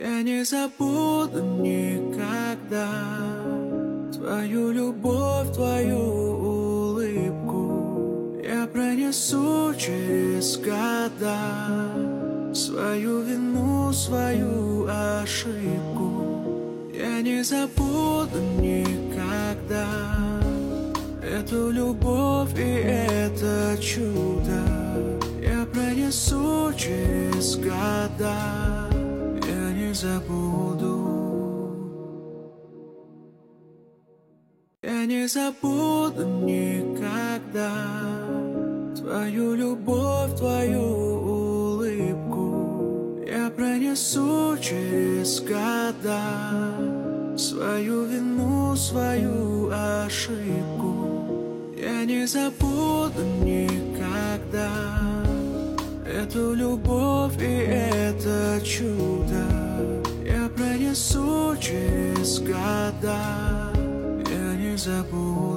Я не забуду никогда твою любовь, твою улыбку. Я пронесу через года свою вину, свою ошибку. Я не забуду никогда эту любовь и это чудо. Я пронесу через года, я не забуду. Я не забуду никогда твою любовь, твою улыбку. Я пронесу через года свою вину, свою ошибку. Я не забуду никогда эту любовь и это чудо. Я пронесу через года, я не забуду.